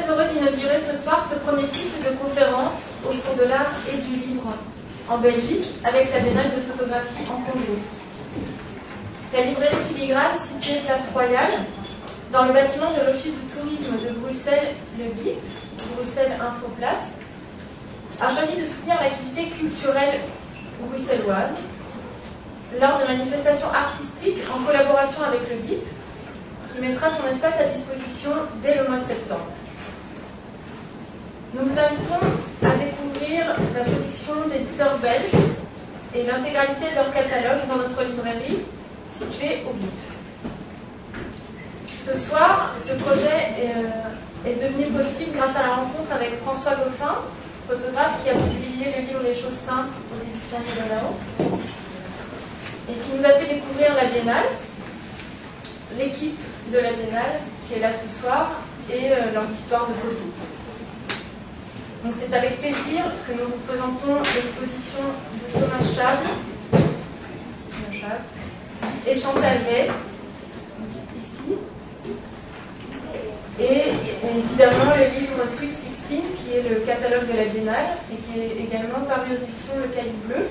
heureux d'inaugurer ce soir ce premier cycle de conférences autour de l'art et du livre en Belgique avec la Biennale de photographie en Congo. La librairie Filigrane, située place Royale, dans le bâtiment de l'Office du tourisme de Bruxelles, le BIP, Bruxelles Infoplace, a choisi de soutenir l'activité culturelle bruxelloise lors de manifestations artistiques en collaboration avec le BIP, qui mettra son espace à disposition dès le mois de septembre. Nous vous invitons à découvrir la production d'éditeurs belges et l'intégralité de leur catalogue dans notre librairie située au BIP. Ce soir, ce projet est devenu possible grâce à la rencontre avec François Goffin, photographe qui a publié le livre Les choses simples aux éditions Mélonao et qui nous a fait découvrir la Biennale, l'équipe de la Biennale qui est là ce soir et leurs histoires de photos. Donc c'est avec plaisir que nous vous présentons l'exposition de Thomas Chable et Chantal Bay, ici, et évidemment le livre Sweet 16 qui est le catalogue de la Biennale et qui est également paru aux éditions Le Cahier Bleu,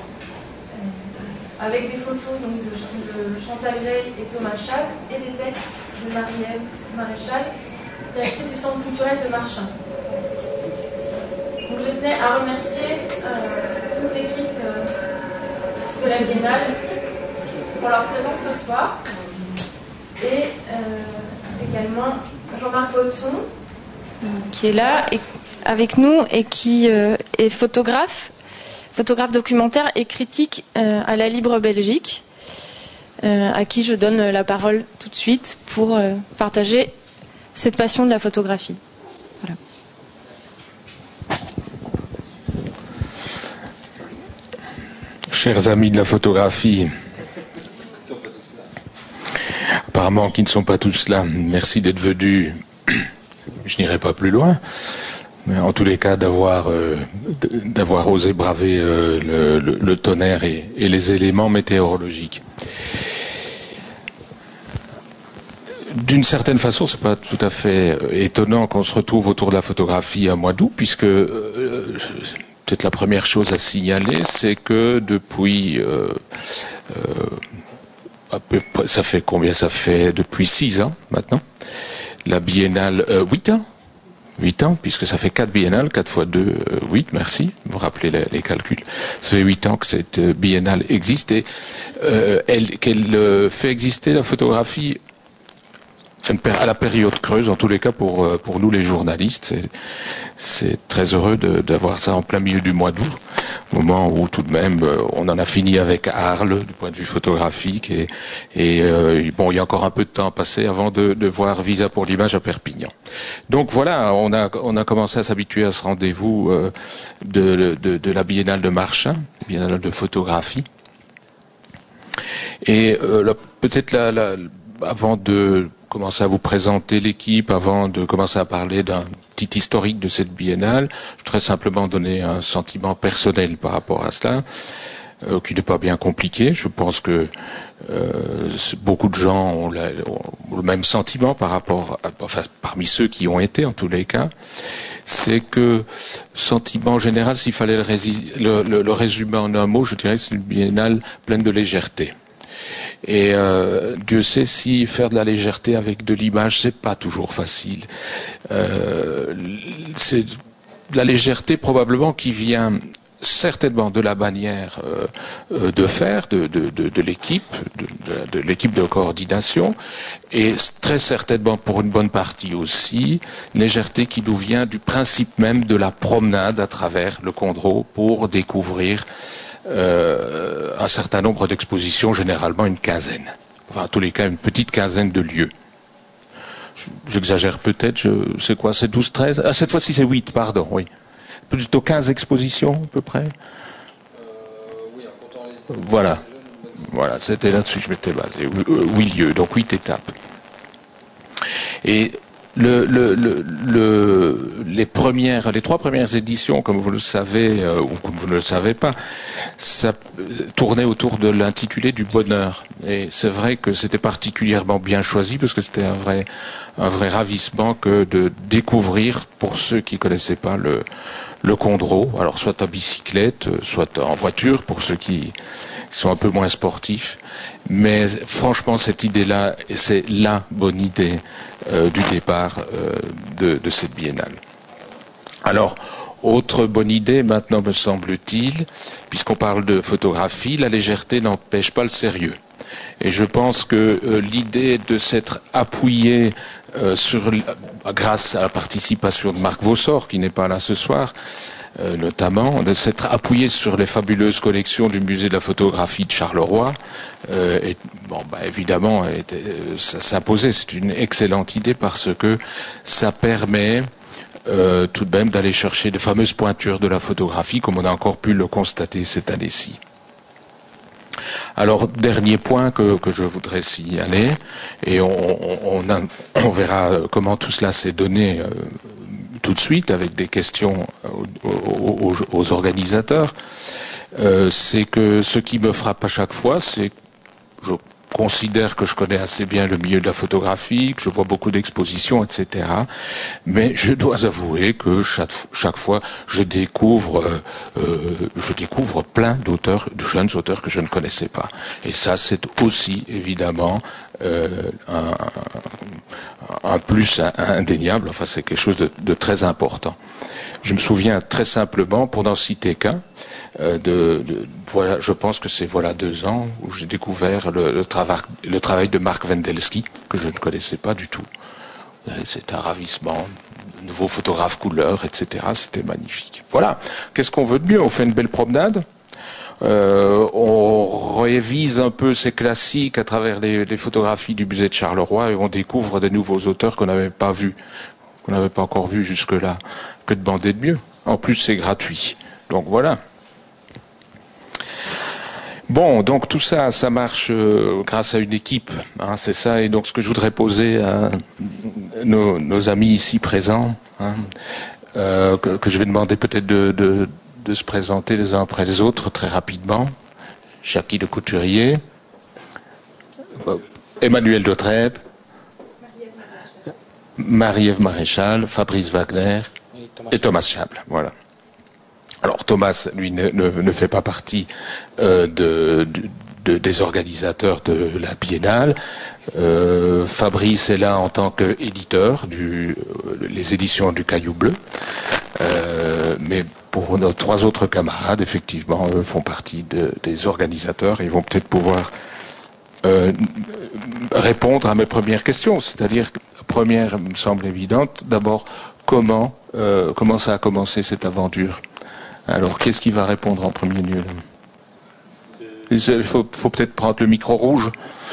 avec des photos donc, de Chantal Bay et Thomas Chable et des textes de Marie-Ève Maréchal, directrice du Centre culturel de Marchand. Donc, je tenais à remercier toute l'équipe de la Biennale pour leur présence ce soir et également Jean-Marc Baudson qui est là et, avec nous et qui est photographe documentaire et critique à la Libre Belgique, à qui je donne la parole tout de suite pour partager cette passion de la photographie. Voilà. Chers amis de la photographie, apparemment qui ne sont pas tous là, merci d'être venus. Je n'irai pas plus loin, mais en tous les cas d'avoir osé braver le tonnerre et les éléments météorologiques. D'une certaine façon, c'est pas tout à fait étonnant qu'on se retrouve autour de la photographie à mois d'août, puisque peut-être la première chose à signaler, c'est que depuis à peu près, ça fait combien? Ça fait depuis 6 ans maintenant. La biennale, 8 ans. 8 ans, puisque ça fait 4 biennales, 4 fois 2, 8, merci, vous rappelez les calculs. Ça fait 8 ans que cette biennale existe et qu'elle fait exister la photographie à la période creuse, en tous les cas pour nous les journalistes. C'est très heureux d'avoir ça en plein milieu du mois d'août, au moment où tout de même on en a fini avec Arles du point de vue photographique et bon, il y a encore un peu de temps à passer avant de voir Visa pour l'image à Perpignan. Donc voilà, on a commencé à s'habituer à ce rendez-vous de la Biennale de Marchand, Biennale de photographie. Et peut-être avant de commencer à vous présenter l'équipe, avant de commencer à parler d'un petit historique de cette biennale, je voudrais simplement donner un sentiment personnel par rapport à cela, qui n'est pas bien compliqué. Je pense que beaucoup de gens ont le même sentiment par rapport enfin, parmi ceux qui ont été en tous les cas, c'est que sentiment général, s'il fallait le résumer en un mot, je dirais que c'est une biennale pleine de légèreté. Et Dieu sait si faire de la légèreté avec de l'image, c'est pas toujours facile. C'est de la légèreté probablement qui vient certainement de la manière de faire de l'équipe, de l'équipe de coordination, et très certainement pour une bonne partie aussi, légèreté qui nous vient du principe même de la promenade à travers le Condro pour découvrir un certain nombre d'expositions, généralement une quinzaine. Enfin, en tous les cas, une petite quinzaine de lieux. J'exagère peut-être, c'est quoi, c'est 12, 13 ? Ah, cette fois-ci c'est 8, pardon, oui. Plutôt 15 expositions, à peu près. Oui, en comptant les... Voilà. Voilà, c'était là-dessus que je m'étais basé. 8 lieux, donc 8 étapes. Et les trois premières éditions, comme vous le savez ou comme vous ne le savez pas, ça tournait autour de l'intitulé du bonheur. Et c'est vrai que c'était particulièrement bien choisi parce que c'était un vrai ravissement que de découvrir, pour ceux qui connaissaient pas le Condro, alors soit en bicyclette, soit en voiture pour ceux qui sont un peu moins sportifs. Mais franchement, cette idée-là, c'est la bonne idée du départ de cette biennale. Alors, autre bonne idée maintenant, me semble-t-il, puisqu'on parle de photographie, la légèreté n'empêche pas le sérieux. Et je pense que l'idée de s'être appuyé grâce à la participation de Marc Vossor, qui n'est pas là ce soir, notamment, de s'être appuyé sur les fabuleuses collections du musée de la photographie de Charleroi, évidemment, ça s'imposait. C'est une excellente idée parce que ça permet tout de même d'aller chercher de fameuses pointures de la photographie, comme on a encore pu le constater cette année-ci. Alors, dernier point que je voudrais signaler, et on verra comment tout cela s'est donné tout de suite avec des questions aux organisateurs, c'est que ce qui me frappe à chaque fois, c'est que je considère que je connais assez bien le milieu de la photographie, que je vois beaucoup d'expositions, etc. Mais je dois avouer que chaque fois, je découvre plein d'auteurs, de jeunes auteurs que je ne connaissais pas. Et ça, c'est aussi évidemment un plus indéniable. Enfin, c'est quelque chose de très important. Je me souviens très simplement, pour n'en citer qu'un, voilà, je pense que c'est 2 ans où j'ai découvert le travail de Mark Wendelski, que je ne connaissais pas du tout. C'est un ravissement, nouveau photographe couleur, etc. C'était magnifique. Voilà. Qu'est-ce qu'on veut de mieux? On fait une belle promenade. On révise un peu ces classiques à travers les photographies du musée de Charleroi et on découvre des nouveaux auteurs qu'on n'avait pas encore vus jusque-là. Que demander de mieux? En plus, c'est gratuit. Donc voilà. Bon, donc tout ça, ça marche grâce à une équipe, hein, c'est ça. Et donc ce que je voudrais poser à nos amis ici présents, hein, que je vais demander peut-être de se présenter les uns après les autres très rapidement. Jackie de Couturier, Emmanuel Dautrep, Marie-Ève Maréchal, Fabrice Wagner et Thomas Chable. Voilà. Alors Thomas, lui, ne fait pas partie des organisateurs de la Biennale. Fabrice est là en tant qu'éditeur les éditions du Caillou Bleu. Mais pour nos 3 autres camarades, effectivement, eux font partie des organisateurs et ils vont peut-être pouvoir répondre à mes premières questions. C'est-à-dire, la première me semble évidente. D'abord, comment ça a commencé cette aventure? Alors, qu'est-ce qui va répondre en premier lieu? Il faut peut-être prendre le micro rouge.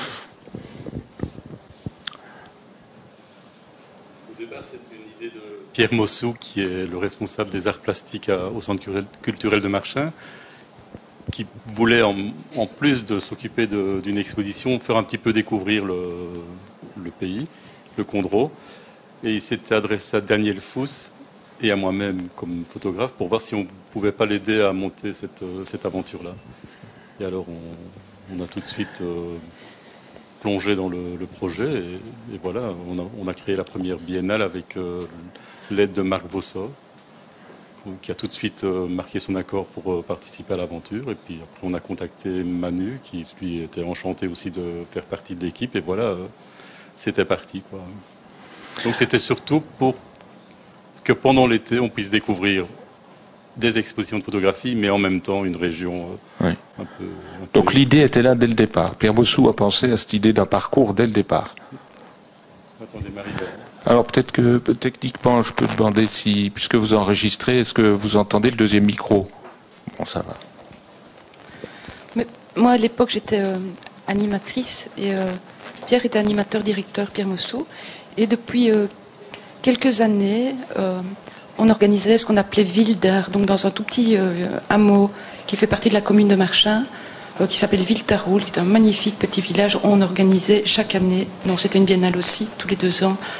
Au départ, c'est une idée de Pierre Mossou, qui est le responsable des arts plastiques au Centre culturel de Marchins, qui voulait, en plus de s'occuper d'une exposition, faire un petit peu découvrir le pays, le Condro. Et il s'était adressé à Daniel Fous et à moi-même comme photographe pour voir si on pouvait pas l'aider à monter cette aventure-là. Et alors on a tout de suite plongé dans le projet et voilà, on a créé la première biennale avec l'aide de Marc Vossor, qui a tout de suite marqué son accord pour participer à l'aventure. Et puis après on a contacté Manu, qui lui était enchanté aussi de faire partie de l'équipe. Et voilà, c'était parti, quoi. Donc c'était surtout pour que pendant l'été, on puisse découvrir des expositions de photographie, mais en même temps une région oui. un peu... Donc l'idée était là dès le départ. Pierre Mossou a pensé à cette idée d'un parcours dès le départ. Attendez, Marie-Ève. Alors peut-être que techniquement, je peux demander si, puisque vous enregistrez, est-ce que vous entendez le deuxième micro? Bon, ça va. Mais moi, à l'époque, j'étais animatrice et Pierre était animateur-directeur, Pierre Mossou. Et depuis quelques années, on organisait ce qu'on appelait Ville d'Art, donc dans un tout petit hameau qui fait partie de la commune de Marchins, qui s'appelle Ville-Taroul, qui est un magnifique petit village. On organisait chaque année, donc c'était une biennale aussi, tous les 2 ans,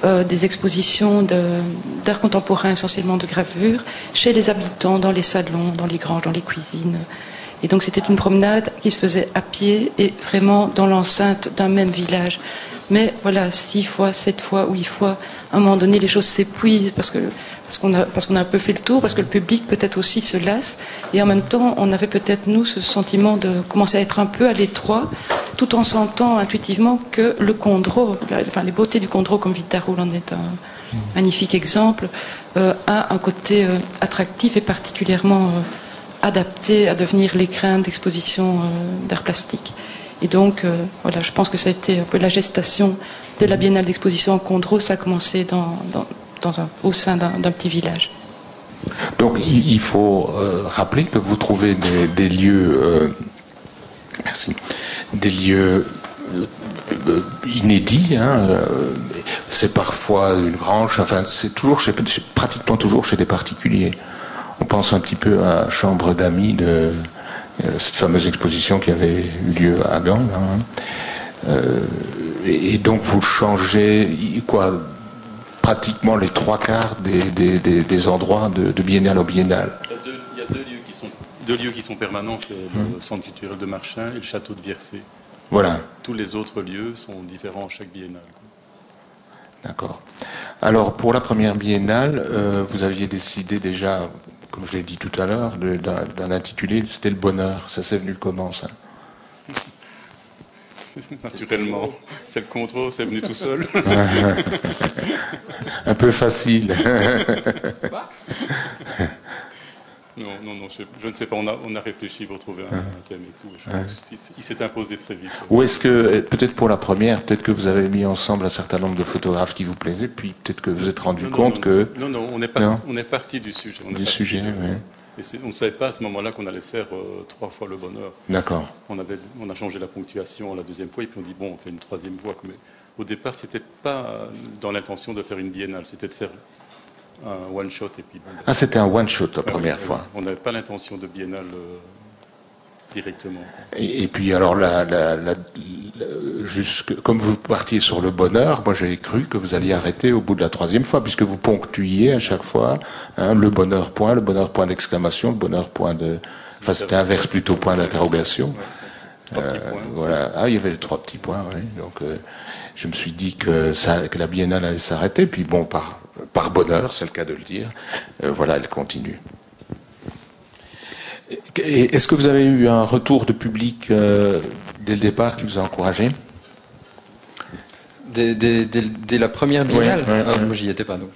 des expositions d'art contemporain, essentiellement de gravure, chez les habitants, dans les salons, dans les granges, dans les cuisines. Et donc c'était une promenade qui se faisait à pied et vraiment dans l'enceinte d'un même village. Mais voilà, 6 fois, 7 fois, 8 fois, à un moment donné, les choses s'épuisent parce qu'on a un peu fait le tour, parce que le public peut-être aussi se lasse. Et en même temps, on avait peut-être, nous, ce sentiment de commencer à être un peu à l'étroit, tout en sentant intuitivement que le Condro, les beautés du Condro, comme Vitaroul en est un magnifique exemple, a un côté attractif et particulièrement adapté à devenir l'écrin d'exposition d'art plastique. Et donc, voilà, je pense que ça a été un peu la gestation de la Biennale d'exposition en Condro. Ça a commencé au sein d'un petit village. Donc, il faut rappeler que vous trouvez des lieux, merci, des lieux inédits. C'est parfois une grange. Enfin, c'est toujours pratiquement toujours chez des particuliers. On pense un petit peu à Chambre d'amis de cette fameuse exposition qui avait eu lieu à Gand. Et donc vous changez pratiquement les 3/4 des endroits de biennale au biennale. Il y a deux lieux qui sont permanents, c'est le Centre culturel de Marchins et le château de Viersé. Voilà. Tous les autres lieux sont différents à chaque biennale. D'accord. Alors pour la première biennale, vous aviez décidé déjà, comme je l'ai dit tout à l'heure, d'un intitulé, c'était le bonheur. Ça s'est venu comment, ça? Naturellement. C'est le contrôle, c'est venu tout seul. Un peu facile. Non, je ne sais pas. On a réfléchi pour trouver un thème et tout. Je pense qu'il s'est imposé très vite. Ou est-ce que, peut-être pour la première, peut-être que vous avez mis ensemble un certain nombre de photographes qui vous plaisaient, puis peut-être que vous vous êtes rendu compte que... Non, on est parti du sujet. Oui. Et on ne savait pas à ce moment-là qu'on allait faire 3 fois le bonheur. D'accord. On a changé la ponctuation la deuxième fois, et puis on dit, bon, on fait une troisième fois. Mais au départ, c'était pas dans l'intention de faire une biennale, c'était de faire un one-shot. Et puis, c'était un one-shot la première fois. On n'avait pas l'intention de biennale directement. Et puis alors, comme vous partiez sur le bonheur, moi j'ai cru que vous alliez arrêter au bout de la troisième fois, puisque vous ponctuiez à chaque fois le bonheur point d'exclamation, le bonheur point de... Enfin, c'était inverse plutôt, point d'interrogation. Ouais. 3 petits points. Voilà. Il y avait les 3 petits points, oui. Donc je me suis dit que la biennale allait s'arrêter, puis bon, par bonheur, c'est le cas de le dire, voilà, elle continue. Est-ce que vous avez eu un retour de public dès le départ qui vous a encouragé? Dès la première biennale, moi j'y étais pas, donc.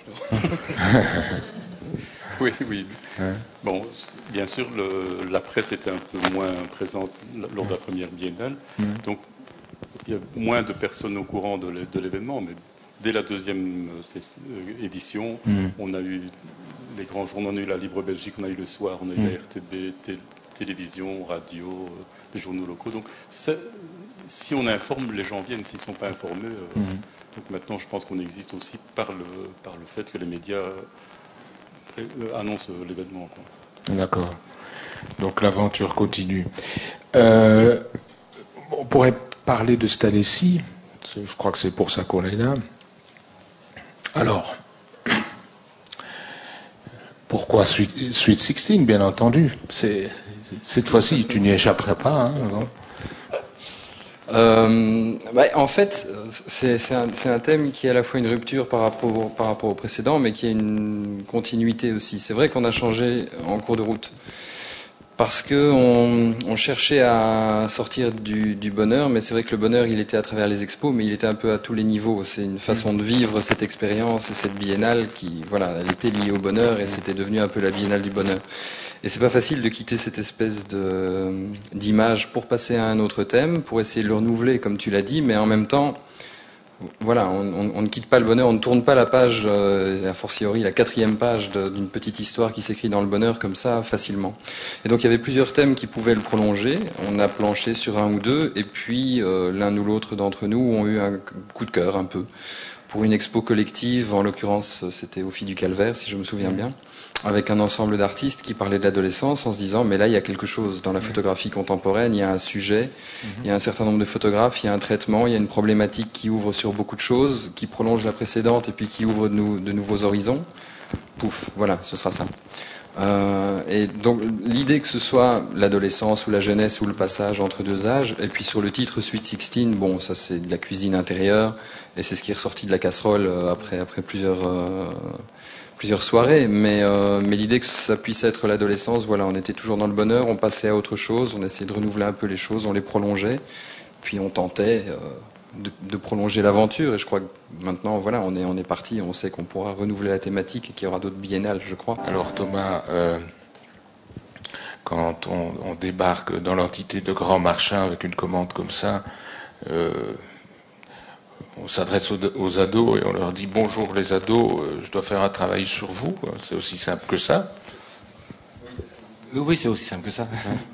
Oui. Bon, bien sûr, la presse était un peu moins présente lors de la première biennale, donc il y a moins de personnes au courant de l'événement, mais dès la deuxième édition, on a eu les grands journaux, on a eu la Libre Belgique, on a eu le Soir, on a eu la RTB, télévision, radio, des journaux locaux. Donc si on informe, les gens viennent. S'ils ne sont pas informés, donc maintenant je pense qu'on existe aussi par le fait que les médias annoncent l'événement. D'accord. Donc l'aventure continue. On pourrait parler de cette année-ci. Je crois que c'est pour ça qu'on est là. Alors, pourquoi Sweet 16, bien entendu. Cette fois-ci, tu n'y échapperais pas. En fait, c'est un thème qui est à la fois une rupture par rapport au précédent, mais qui a une continuité aussi. C'est vrai qu'on a changé en cours de route. Parce que on cherchait à sortir du bonheur, mais c'est vrai que le bonheur, il était à travers les expos, mais il était un peu à tous les niveaux. C'est une façon de vivre cette expérience et cette biennale qui, voilà, elle était liée au bonheur et c'était devenu un peu la biennale du bonheur. Et c'est pas facile de quitter cette espèce d'image pour passer à un autre thème, pour essayer de le renouveler, comme tu l'as dit, mais en même temps, voilà, on ne quitte pas le bonheur, on ne tourne pas la page, a fortiori la 4e page d'une petite histoire qui s'écrit dans le bonheur comme ça facilement. Et donc il y avait plusieurs thèmes qui pouvaient le prolonger. On a planché sur un ou deux, et puis l'un ou l'autre d'entre nous ont eu un coup de cœur un peu. pour une expo collective, en l'occurrence c'était au Filles du Calvaire, si je me souviens bien, avec un ensemble d'artistes qui parlaient de l'adolescence en se disant mais là il y a quelque chose dans la photographie contemporaine, il y a un sujet, il y a un certain nombre de photographes, il y a un traitement, il y a une problématique qui ouvre sur beaucoup de choses, qui prolonge la précédente et puis qui ouvre de nouveaux horizons. Pouf, voilà, ce sera ça. Et donc l'idée que ce soit l'adolescence ou la jeunesse ou le passage entre deux âges, et puis sur le titre Sweet 16, bon ça c'est de la cuisine intérieure et c'est ce qui est ressorti de la casserole après plusieurs soirées, mais l'idée que ça puisse être l'adolescence, voilà, on était toujours dans le bonheur, on passait à autre chose, on essayait de renouveler un peu les choses, on les prolongeait, puis on tentait de prolonger l'aventure, et je crois que maintenant, voilà, on est parti, on sait qu'on pourra renouveler la thématique et qu'il y aura d'autres biennales, je crois. Alors Thomas, quand on débarque dans l'entité de Grand Marchand avec une commande comme ça, on s'adresse aux ados et on leur dit bonjour les ados, je dois faire un travail sur vous, c'est aussi simple que ça. Oui, c'est aussi simple que ça.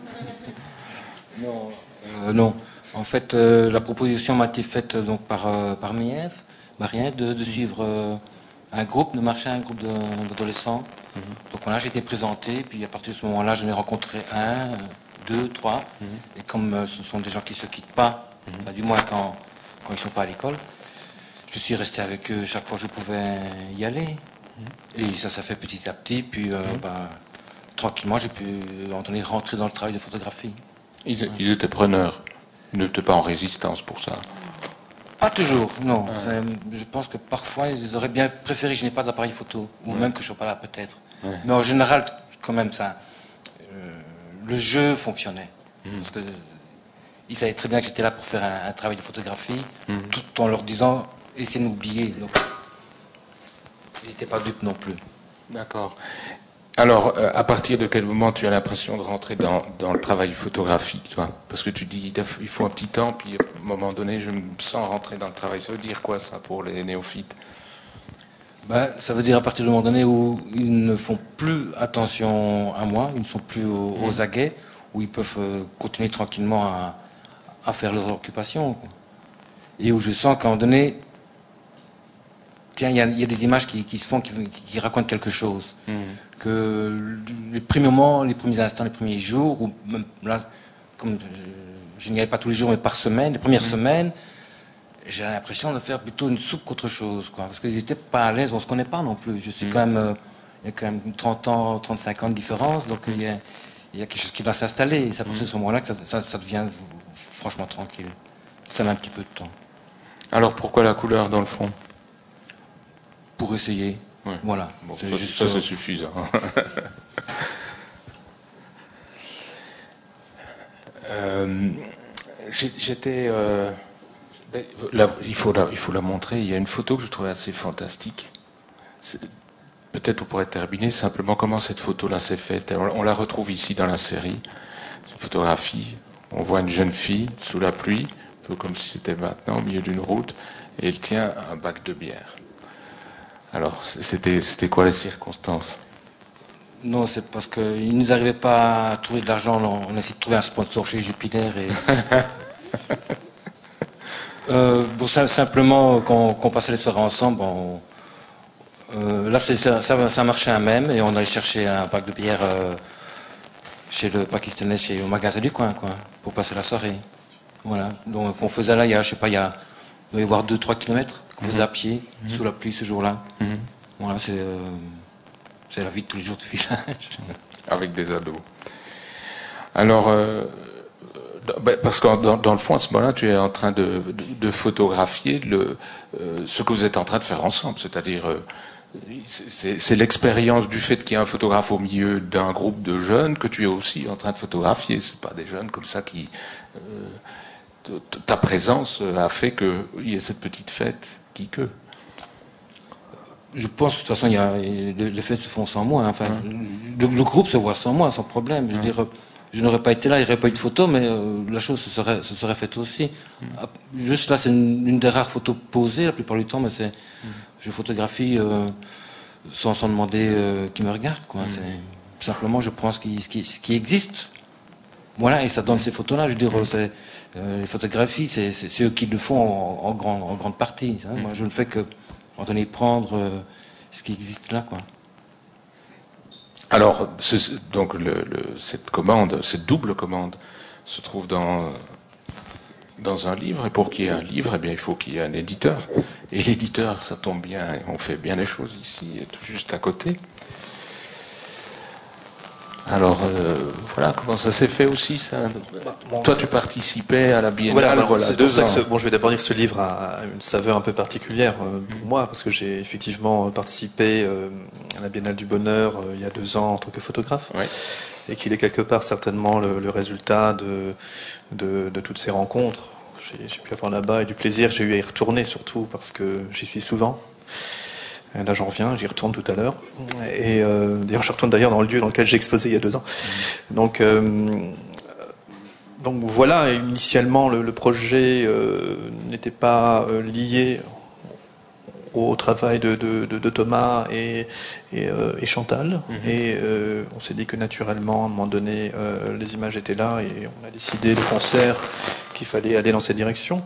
Non. En fait, la proposition m'a été faite donc par Marie-Ève de suivre un groupe, de marcher un groupe d'adolescents. Donc voilà, j'ai été présenté, puis à partir de ce moment-là, j'en ai rencontré 1, 2, 3. Et comme ce sont des gens qui ne se quittent pas, du moins quand ils ne sont pas à l'école, je suis resté avec eux chaque fois que je pouvais y aller. Et ça fait petit à petit, puis tranquillement, j'ai pu rentrer dans le travail de photographie. Ils étaient preneurs. Ils n'étaient pas en résistance pour ça. Pas toujours, non. Je pense que parfois, ils auraient bien préféré que je n'ai pas d'appareil photo, ou même que je ne sois pas là, peut-être. Mais en général, quand même, ça, le jeu fonctionnait. Parce que ils savaient très bien que j'étais là pour faire un travail de photographie, tout en leur disant, essayez de m'oublier. Donc, ils n'étaient pas dupes non plus. D'accord. Alors, à partir de quel moment tu as l'impression de rentrer dans le travail photographique, toi? Parce que tu dis, il faut un petit temps, puis à un moment donné, je me sens rentrer dans le travail. Ça veut dire quoi, ça, pour les néophytes? Ça veut dire à partir du moment donné où ils ne font plus attention à moi, ils ne sont plus aux aguets, où ils peuvent continuer tranquillement à faire leurs occupations. Quoi. Et où je sens qu'à un moment donné, tiens, il y a des images qui se font, qui racontent quelque chose. Que les premiers moments, les premiers instants, les premiers jours, ou même là, comme je n'y allais pas tous les jours, mais par semaine, les premières semaines, j'ai l'impression de faire plutôt une soupe qu'autre chose, quoi. Parce qu'ils n'étaient pas à l'aise, on ne se connaît pas non plus. Je suis quand même, il y a quand même 30 ans, 35 ans de différence, donc il y a quelque chose qui doit s'installer. Et c'est à partir de ce moment-là que ça devient franchement tranquille. Ça met un petit peu de temps. Alors pourquoi la couleur dans le fond? Pour essayer. Ouais. Voilà. Bon, ça c'est suffisant. J'étais. Là, il faut la montrer. Il y a une photo que je trouvais assez fantastique. Peut-être on pourrait terminer simplement comment cette photo-là s'est faite. On la retrouve ici dans la série. C'est une photographie. On voit une jeune fille sous la pluie, un peu comme si c'était maintenant au milieu d'une route, et elle tient un bac de bière. Alors, c'était quoi les circonstances? Non, c'est parce qu'il ne nous arrivait pas à trouver de l'argent. On a essayé de trouver un sponsor chez Jupiter. Simplement, qu'on passait les soirées ensemble, là, ça marchait un même. Et on allait chercher un bac de bière chez le Pakistanais, au magasin du coin, quoi, pour passer la soirée. Voilà. Donc, on faisait là, il doit y avoir 2-3 kilomètres. On faisait à pied, sous la pluie ce jour-là. Voilà, c'est la vie de tous les jours du village. Avec des ados. Alors, parce que dans le fond, à ce moment-là, tu es en train de photographier ce que vous êtes en train de faire ensemble. C'est-à-dire, c'est l'expérience du fait qu'il y a un photographe au milieu d'un groupe de jeunes que tu es aussi en train de photographier. C'est pas des jeunes comme ça qui... ta présence a fait qu'il y ait cette petite fête Je pense que de toute façon, les fêtes se font sans moi. Enfin, le groupe se voit sans moi, sans problème. Je veux dire, je n'aurais pas été là, il n'y aurait pas eu de photo, mais la chose se serait faite aussi. Juste là, c'est une des rares photos posées la plupart du temps, mais je photographie sans demander qui me regarde. Quoi. Simplement, je prends ce qui existe. Voilà, et ça donne ces photos-là. Je veux dire, Les photographies, c'est eux qui le font en grande partie. Hein. Moi, je ne fais que, en donner prendre ce qui existe là, quoi. Alors, donc cette double commande, se trouve dans un livre. Et pour qu'il y ait un livre, eh bien, il faut qu'il y ait un éditeur. Et l'éditeur, ça tombe bien, on fait bien les choses ici, tout juste à côté. Alors, voilà comment ça s'est fait aussi, ça. Toi, tu participais à la Biennale, c'est 2 ans. Je vais d'abord dire que ce livre a une saveur un peu particulière pour moi, parce que j'ai effectivement participé à la Biennale du Bonheur il y a 2 ans en tant que photographe, et qu'il est quelque part certainement le résultat de toutes ces rencontres. J'ai pu avoir là-bas et du plaisir, j'ai eu à y retourner surtout, parce que j'y suis souvent. Là, j'en reviens, j'y retourne tout à l'heure. Et d'ailleurs, je retourne d'ailleurs dans le lieu dans lequel j'ai exposé il y a 2 ans. Donc voilà, initialement, le projet n'était pas lié au travail de Thomas et Chantal. Et on s'est dit que naturellement, à un moment donné, les images étaient là et on a décidé de concert qu'il fallait aller dans cette direction.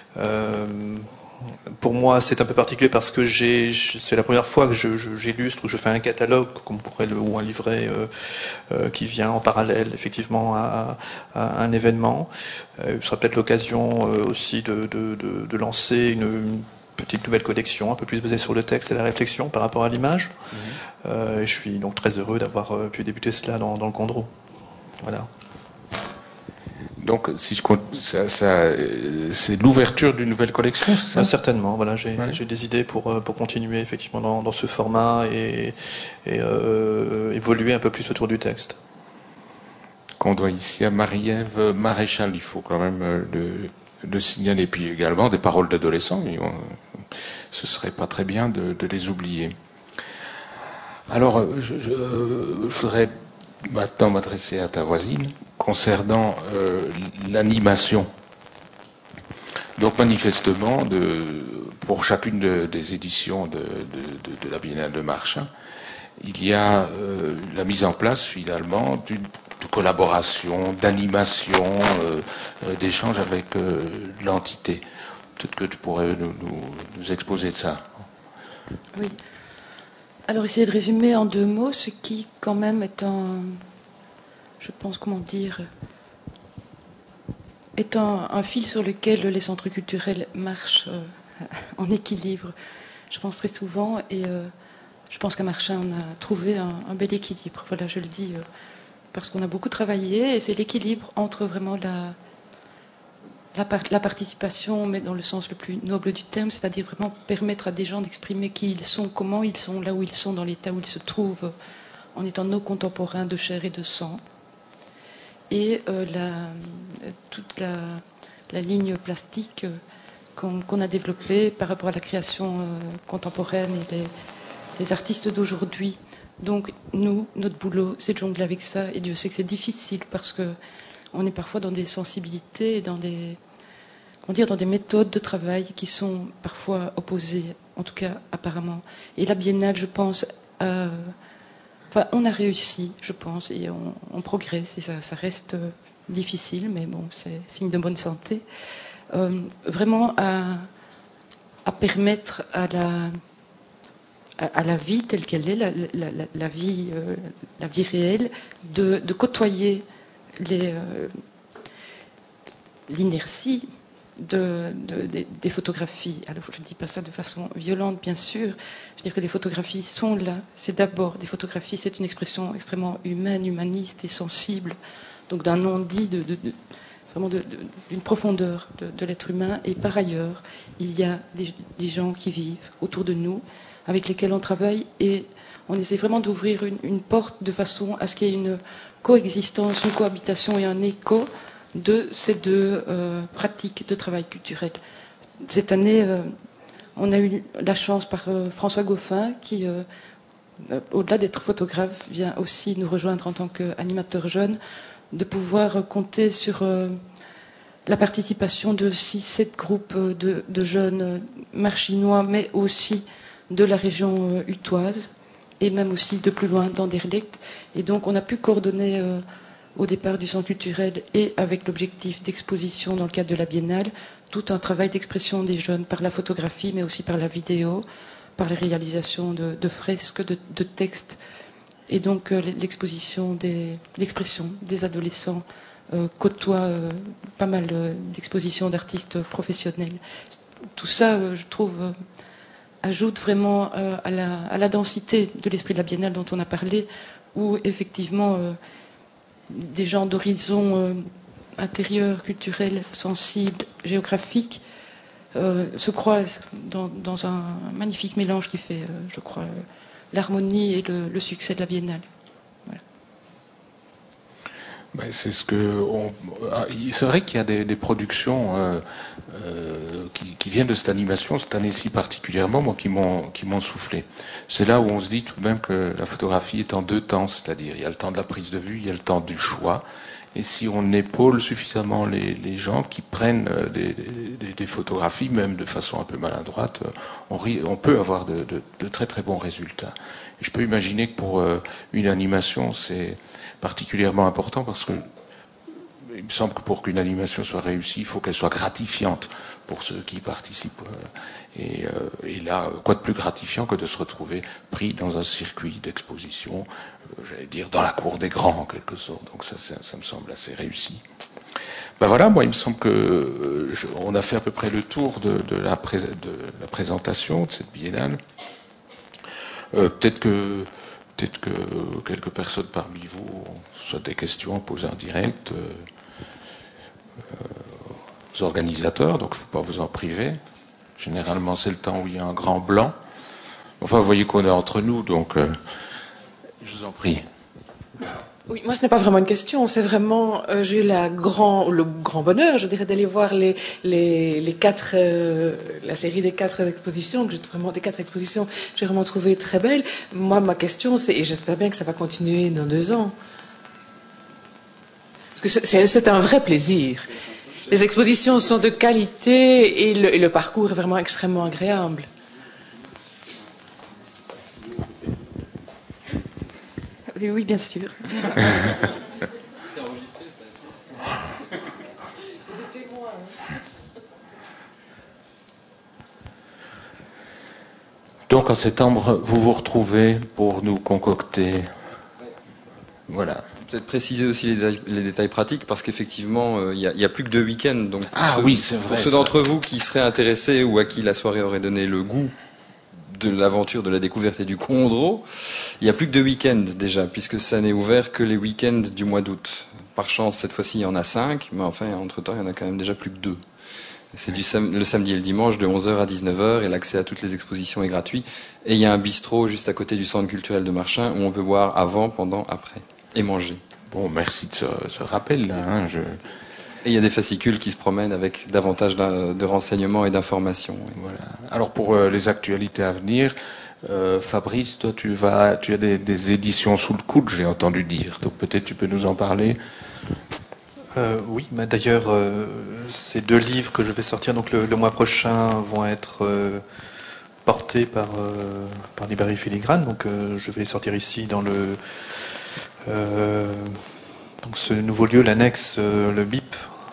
Pour moi, c'est un peu particulier parce que c'est la première fois que j'illustre ou je fais un catalogue, comme ou un livret qui vient en parallèle, effectivement, à un événement. Ce sera peut-être l'occasion aussi de lancer une petite nouvelle collection, un peu plus basée sur le texte et la réflexion par rapport à l'image. Je suis donc très heureux d'avoir pu débuter cela dans le Condro. Voilà. Donc, si je compte, c'est l'ouverture d'une nouvelle collection, c'est ça ? Certainement. Voilà, j'ai des idées pour continuer effectivement dans ce format et évoluer un peu plus autour du texte. Qu'on doit ici à Marie-Ève Maréchal, il faut quand même le signaler. Et puis également des paroles d'adolescents, ce serait pas très bien de les oublier. Alors, je voudrais maintenant m'adresser à ta voisine concernant l'animation. Donc manifestement, pour chacune des éditions de la Biennale de Marchand, il y a la mise en place finalement de collaboration, d'animation, d'échange avec l'entité. Peut-être que tu pourrais nous exposer de ça. Oui. Alors, essayer de résumer en 2 mots ce qui, quand même, est je pense, est un fil sur lequel les centres culturels marchent en équilibre. Je pense très souvent, et je pense qu'à Marchand, on a trouvé un bel équilibre. Voilà, je le dis parce qu'on a beaucoup travaillé, et c'est l'équilibre entre vraiment la participation, mais dans le sens le plus noble du terme, c'est-à-dire vraiment permettre à des gens d'exprimer qui ils sont, comment ils sont, là où ils sont, dans l'état où ils se trouvent, en étant nos contemporains de chair et de sang. Et toute la ligne plastique qu'on a développée par rapport à la création contemporaine et les artistes d'aujourd'hui. Donc nous, notre boulot, c'est de jongler avec ça, et Dieu sait que c'est difficile parce que on est parfois dans des sensibilités et dans des méthodes de travail qui sont parfois opposées, en tout cas apparemment. Et la Biennale, je pense, on a réussi, je pense, et on progresse, et ça reste difficile, mais bon, c'est signe de bonne santé, vraiment à permettre à la vie telle qu'elle est, la vie réelle, de côtoyer l'inertie des photographies. Alors, je ne dis pas ça de façon violente, bien sûr. Je veux dire que les photographies sont là. C'est d'abord des photographies, c'est une expression extrêmement humaine, humaniste et sensible. Donc d'un non-dit, vraiment d'une profondeur de l'être humain. Et par ailleurs, il y a des gens qui vivent autour de nous, avec lesquels on travaille, et on essaie vraiment d'ouvrir une porte de façon à ce qu'il y ait une coexistence, une cohabitation et un écho de ces 2 pratiques de travail culturel. Cette année, on a eu la chance par François Goffin, qui, au-delà d'être photographe, vient aussi nous rejoindre en tant qu'animateur jeune, de pouvoir compter sur la participation de 6-7 groupes de jeunes marchinois, mais aussi de la région utoise, et même aussi de plus loin, d'Anderlecht. Et donc on a pu coordonner au départ du centre culturel et avec l'objectif d'exposition dans le cadre de la Biennale, tout un travail d'expression des jeunes par la photographie, mais aussi par la vidéo, par les réalisations de fresques, de textes. Et donc l'expression des adolescents côtoie pas mal d'expositions d'artistes professionnels. Tout ça, je trouve, ajoute vraiment à la densité de l'esprit de la Biennale dont on a parlé, où effectivement des gens d'horizons intérieurs, culturels, sensibles, géographiques se croisent dans un magnifique mélange qui fait, je crois, l'harmonie et le succès de la Biennale. Voilà. Ben, c'est c'est vrai qu'il y a des productions qui viennent de cette animation, cette année-ci particulièrement, moi, qui m'ont soufflé. C'est là où on se dit tout de même que la photographie est en deux temps, c'est-à-dire il y a le temps de la prise de vue, il y a le temps du choix. Et si on épaule suffisamment les gens qui prennent des photographies, même de façon un peu maladroite, on peut avoir de très très bons résultats. Et je peux imaginer que pour une animation, c'est particulièrement important parce que il me semble que pour qu'une animation soit réussie, il faut qu'elle soit gratifiante pour ceux qui y participent. Et là, quoi de plus gratifiant que de se retrouver pris dans un circuit d'exposition, j'allais dire dans la cour des grands en quelque sorte. Donc ça me semble assez réussi. Ben voilà, moi il me semble que on a fait à peu près le tour de la présentation de cette biennale. Peut-être que quelques personnes parmi vous ont soit des questions à poser en direct aux organisateurs, donc il ne faut pas vous en priver. Généralement, c'est le temps où il y a un grand blanc. Enfin, vous voyez qu'on est entre nous, donc je vous en prie. Oui, moi, ce n'est pas vraiment une question. C'est vraiment, j'ai eu le grand bonheur, je dirais, d'aller voir la série des 4 expositions, des 4 expositions, j'ai vraiment trouvé très belle. Moi, ma question, c'est, et j'espère bien que ça va continuer dans 2 ans. Parce que c'est un vrai plaisir. Les expositions sont de qualité et le parcours est vraiment extrêmement agréable. Oui, bien sûr. Donc en septembre, vous vous retrouvez pour nous concocter. Voilà. Peut-être préciser aussi les détails pratiques, parce qu'effectivement, il y a plus que 2 week-ends. Donc oui, c'est vrai. Pour ceux d'entre vous qui seraient intéressés ou à qui la soirée aurait donné le goût de l'aventure, de la découverte et du Condro, il n'y a plus que 2 week-ends déjà, puisque ça n'est ouvert que les week-ends du mois d'août. Par chance, cette fois-ci, il y en a 5, mais enfin, entre-temps, il y en a quand même déjà plus que 2. C'est le samedi et le dimanche de 11h à 19h, et l'accès à toutes les expositions est gratuit. Et il y a un bistrot juste à côté du centre culturel de Marchins où on peut boire avant, pendant, après. Et manger. Bon, merci de ce rappel. Là, Et il y a des fascicules qui se promènent avec davantage de renseignements et d'informations. Voilà. Alors pour les actualités à venir, Fabrice, toi tu as des éditions sous le coude, j'ai entendu dire. Donc peut-être tu peux nous en parler. Oui, mais d'ailleurs, ces 2 livres que je vais sortir donc le mois prochain vont être portés par Librairie Filigrane. Donc je vais les sortir ici dans donc ce nouveau lieu, l'annexe, le BIP.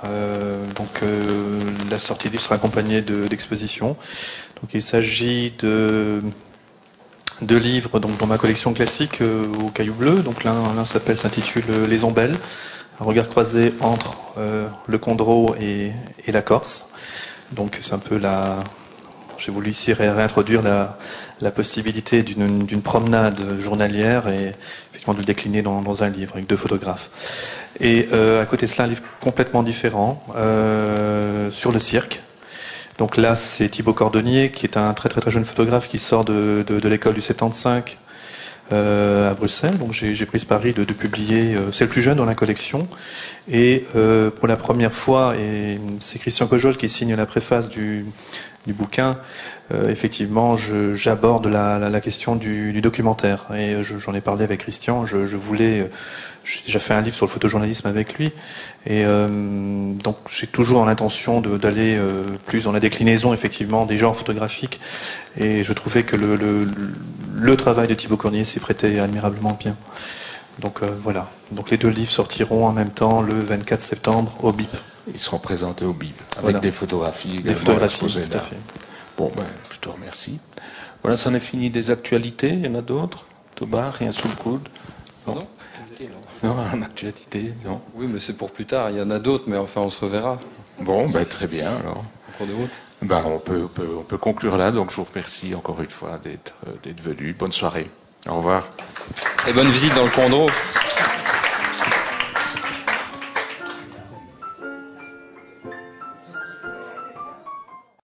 La sortie du livre sera accompagnée d'expositions. Donc il s'agit de 2 livres donc dans ma collection classique au Caillou Bleu. Donc l'un s'intitule Les Ombelles, un regard croisé entre le Condro et la Corse. Donc c'est un peu j'ai voulu ici réintroduire la possibilité d'une promenade journalière et effectivement de le décliner dans un livre avec 2 photographes. Et à côté de cela, un livre complètement différent sur le cirque. Donc là, c'est Thibaut Cordonnier, qui est un très très très jeune photographe qui sort de l'école du 75 à Bruxelles. Donc j'ai pris ce pari de publier, c'est le plus jeune dans la collection. Et pour la première fois, et c'est Christian Cojol qui signe la préface du bouquin, effectivement, j'aborde la question du documentaire. Et j'en ai parlé avec Christian. J'ai déjà fait un livre sur le photojournalisme avec lui. Et donc, j'ai toujours l'intention d'aller plus dans la déclinaison, effectivement, des genres photographiques. Et je trouvais que le travail de Thibaut Cornier s'y prêtait admirablement bien. Donc voilà. Donc les 2 livres sortiront en même temps le 24 septembre au BIP. Ils seront présentés au BIP, avec Voilà. des photographies. Des photographies, exposées tout à là. fait. Bon, je te remercie. Voilà, c'en est fini des actualités. Il y en a d'autres? Toba, rien sous le coude? Pardon? Non, en actualité, non. Oui, mais c'est pour plus tard. Il y en a d'autres, mais enfin, on se reverra. Bon, très bien, alors. En cours de route. On peut conclure là, donc je vous remercie encore une fois d'être venu. Bonne soirée. Au revoir. Et bonne visite dans le Condro.